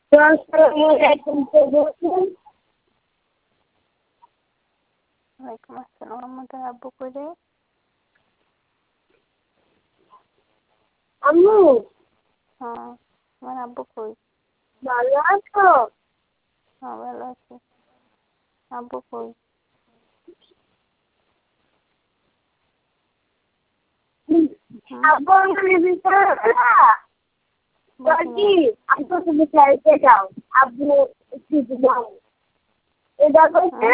ওয়ালাইকুম আসসালাম। আমাদের আব্বু করে আম্মু হ্যাঁ, আমার আব্বু কই? ভালো আছো? হ্যাঁ, ভালো আছে। আব্বু কই? আব্বু আমাকে ভিতরে কি আব্বু তুমি চাইতে যাও, আব্বু যাও এ দেখো